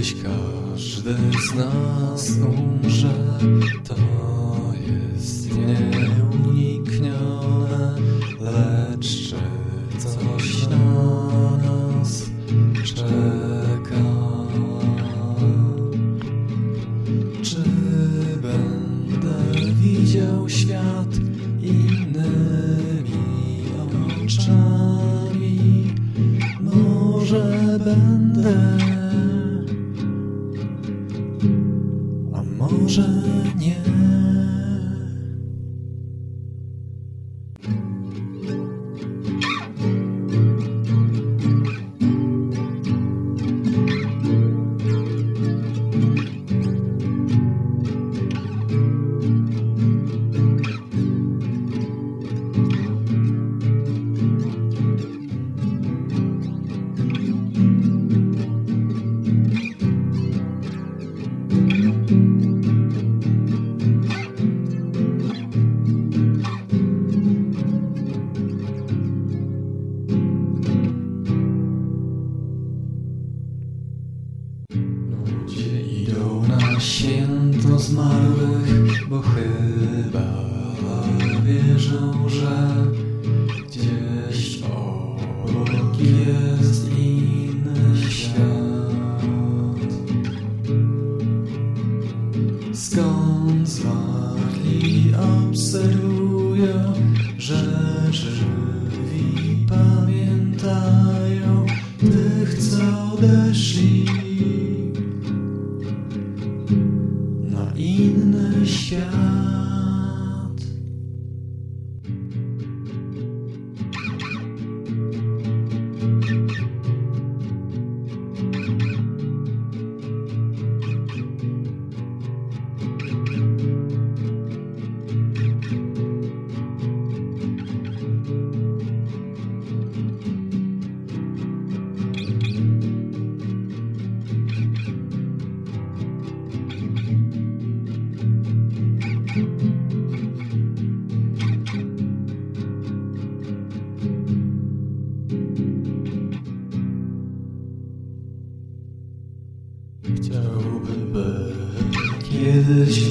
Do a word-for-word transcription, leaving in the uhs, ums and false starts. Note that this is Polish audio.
Kiedyś każdy z nas umrze, to jest nieuniknione, lecz czy coś na nas czeka? Czy będę widział świat innymi oczami? Może będę, a może nie. Ludzie idą na święto zmarłych, bo chyba wierzą, że gdzieś obok jest inny świat. Skąd zmarli obserwują, że żywi pamiętają tych, co odeszli na inny świat. Chciałbym być kiedyś